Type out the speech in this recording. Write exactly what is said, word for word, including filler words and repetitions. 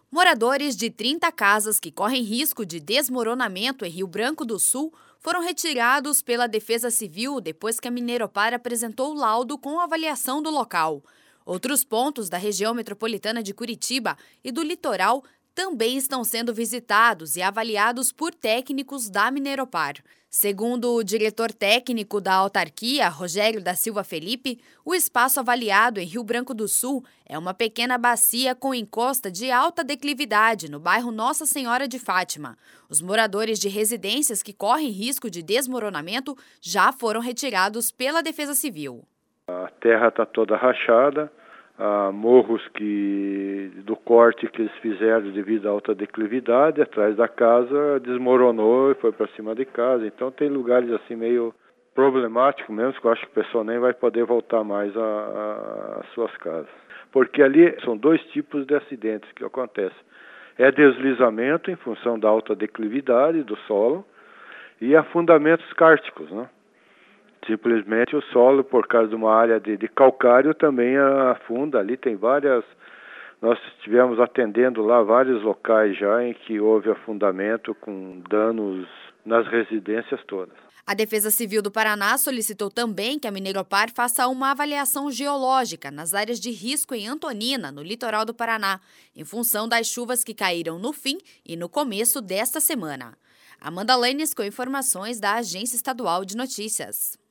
Moradores de trinta casas que correm risco de desmoronamento em Rio Branco do Sul foram retirados pela Defesa Civil depois que a Mineropar apresentou o laudo com avaliação do local. Outros pontos da região metropolitana de Curitiba e do litoral também estão sendo visitados e avaliados por técnicos da Mineropar. Segundo o diretor técnico da autarquia, Rogério da Silva Felipe, o espaço avaliado em Rio Branco do Sul é uma pequena bacia com encosta de alta declividade no bairro Nossa Senhora de Fátima. Os moradores de residências que correm risco de desmoronamento já foram retirados pela Defesa Civil. A terra está toda rachada. Há morros que, do corte que eles fizeram devido à alta declividade, atrás da casa desmoronou e foi para cima de casa. Então tem lugares assim meio problemáticos mesmo, que eu acho que o pessoal nem vai poder voltar mais às suas casas. Porque ali são dois tipos de acidentes que acontecem. É deslizamento em função da alta declividade do solo e afundamentos kárticos, né? Simplesmente o solo, por causa de uma área de, de calcário, também afunda. Ali tem várias... Nós estivemos atendendo lá vários locais já em que houve afundamento com danos nas residências todas. A Defesa Civil do Paraná solicitou também que a Mineropar faça uma avaliação geológica nas áreas de risco em Antonina, no litoral do Paraná, em função das chuvas que caíram no fim e no começo desta semana. Amanda Lenes com informações da Agência Estadual de Notícias.